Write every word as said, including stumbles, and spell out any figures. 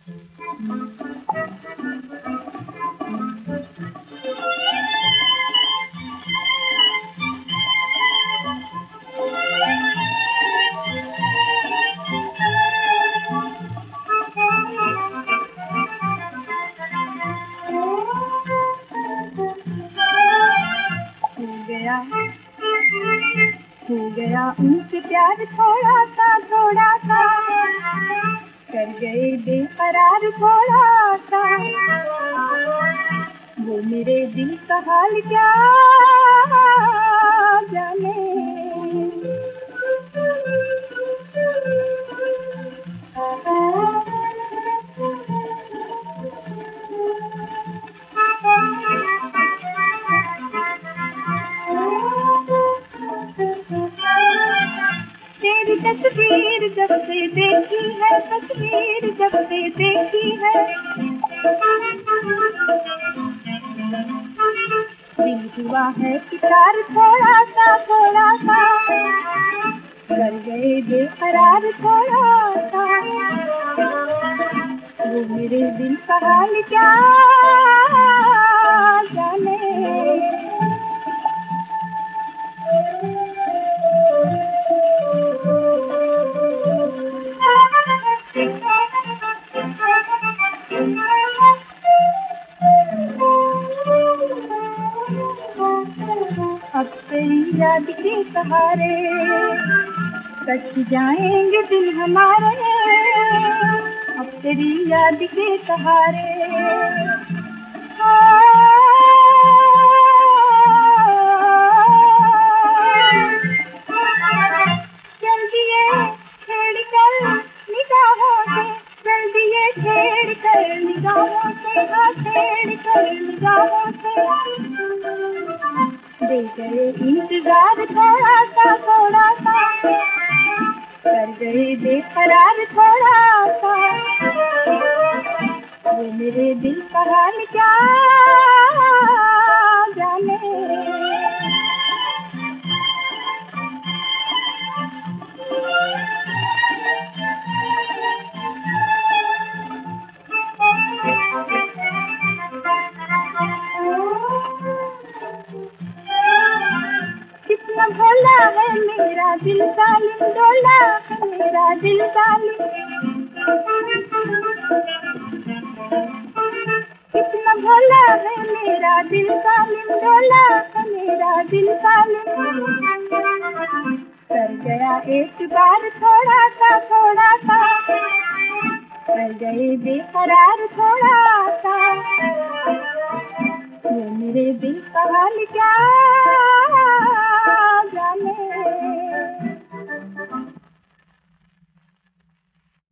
हो गया उनसे प्यार थोड़ा सा थोड़ा सा, कर गए बेकरार थोड़ा सा। वो मेरे दिल का हाल क्या जाने। तेरी तस्वीर जब से देखी है, तस्वीर जब से देखी है, दिल हुआ है शिकार थोड़ा सा थोड़ा सा, कर गए बेकरार थोड़ा सा। वो मेरे दिल का हाल क्या जाने। अब तेरी याद के सहारे कट जाएंगे दिल हमारे, अब तेरी याद के सहारे। चल दिए छेड़ कर निगाहों से, चल दिए छेड़ कर निगाहों से, हाँ छेड़ कर निगाहों से। दे गए इंतजार थोड़ा सा थोड़ा सा, कर गए बेकरार थोड़ा सा। वो मेरे दिल का हाल क्या जाने। कितना भोला है मेरा दिल जालिम, डोला है मेरा दिल जालिम। कितना भोला है मेरा दिल जालिम, डोला है मेरा दिल जालिम। कर गया एक बार थोड़ा सा थोड़ा सा, कर गए बेकरार थोड़ा सा। वो मेरे दिल का हाल क्या